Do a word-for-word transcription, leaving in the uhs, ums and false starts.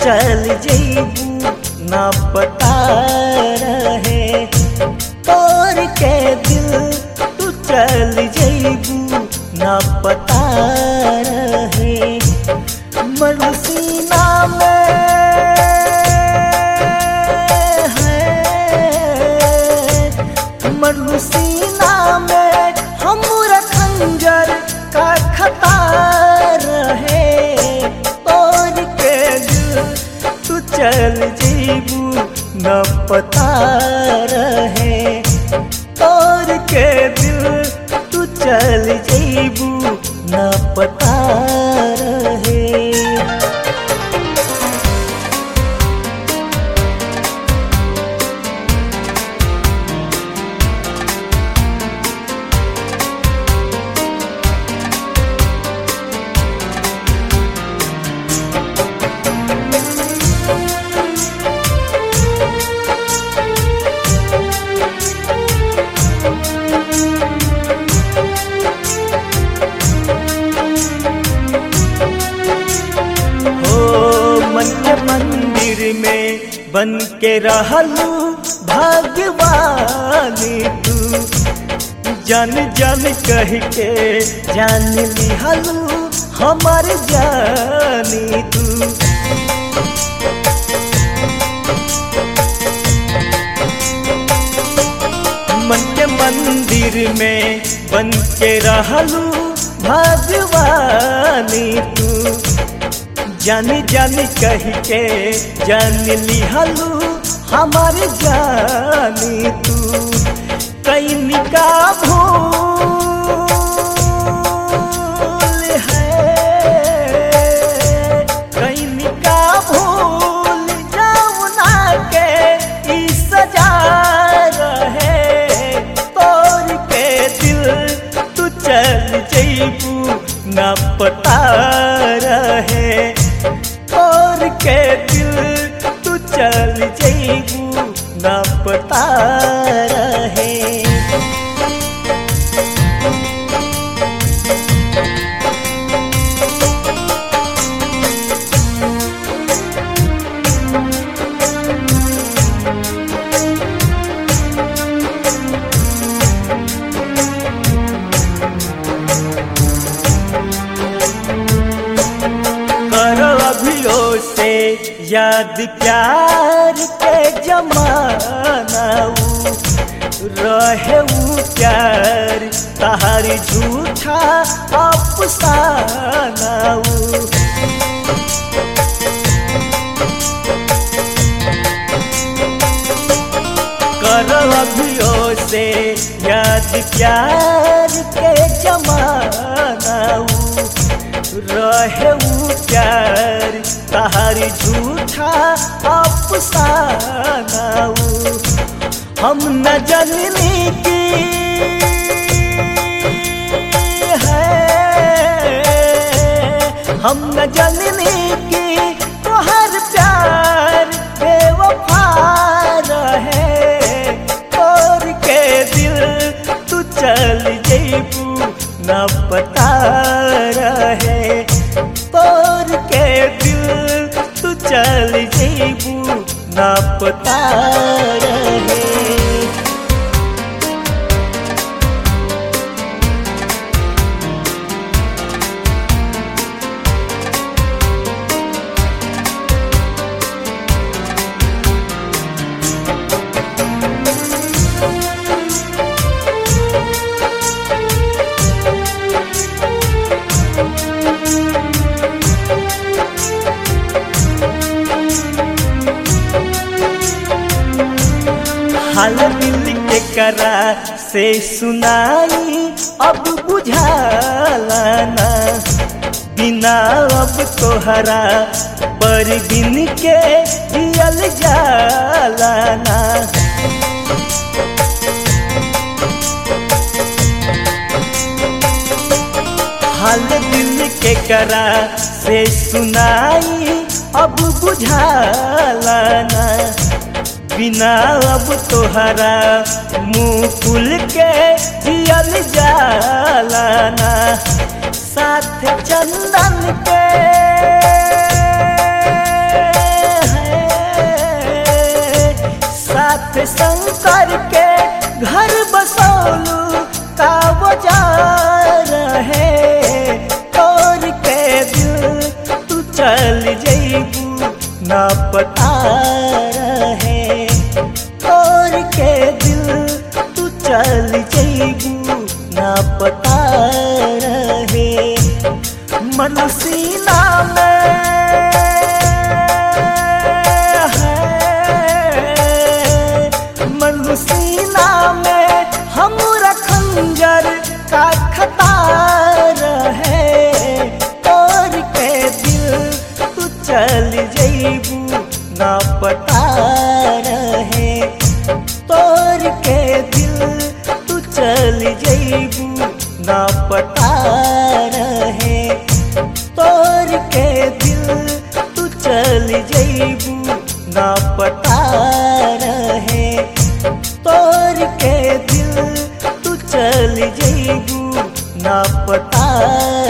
चल जइबू ना पता रहे, तोड़ के दिल तू चल जइबू ना पता रहे। मरुसीना में है, मरुसीना में हमरा खंजर का खतार है, तोड़ के दिल तू चल जइबू न पता रहे, तोड़ के दिल तू चल जइबू न पता रहे। मन के मंदिर में बन के रहलू भगवानी तू, जन जन कह के जान लिहलू हमार जानी तू। मन के मंदिर में बन के रहलू भगवानी तू, जानी जानी कह के जान लिहलू हमार जानी तू। कैनी का भूल है, कैनी का भूल जाऊना के ई सजा रहे, तोड़ के दिल तू चल जइबू ना पता रहे, तोड़ के दिल तू चल जइबू ना पता रहे। से याद प्यार के जमाना रहे ऊ प्यार तहार झूठा अफसाना। कर अभियो से याद प्यार के जमाना रहे ऊ प्यार तहार झूठा अफसाना। हम न जननी की है, हम न जननी की तोहर प्यार बेवफा रहे, तोड़ के दिल तू चल जइबू ना पता रहे, तोड़ के दिल तू चल जइबू ना पता रहे। हाल दिल के करा से सुनाई अब बुझाला ना, बिना अब तोहरा पर दिन के जियल जाला ना। हाल दिल के करा से सुनाई अब बुझाला ना, बिना अब तोहरा मुँह खुल के जियल जाला ना। साथ चंदन के चल जइबू ना पता रहे। तोड़ के दिल तू चल जइबू ना पता रहे। मन सीना में है, मन सीना में हमरा खंजर का खतार है। तोड़ के दिल तू चल जइबू ना पता रहे। तोड़ के दिल तू चल जइबू ना पता रहे। तोड़ के दिल तू चल जइबू ना पता रहे। तोड़ के दिल तू चल जइबू ना पता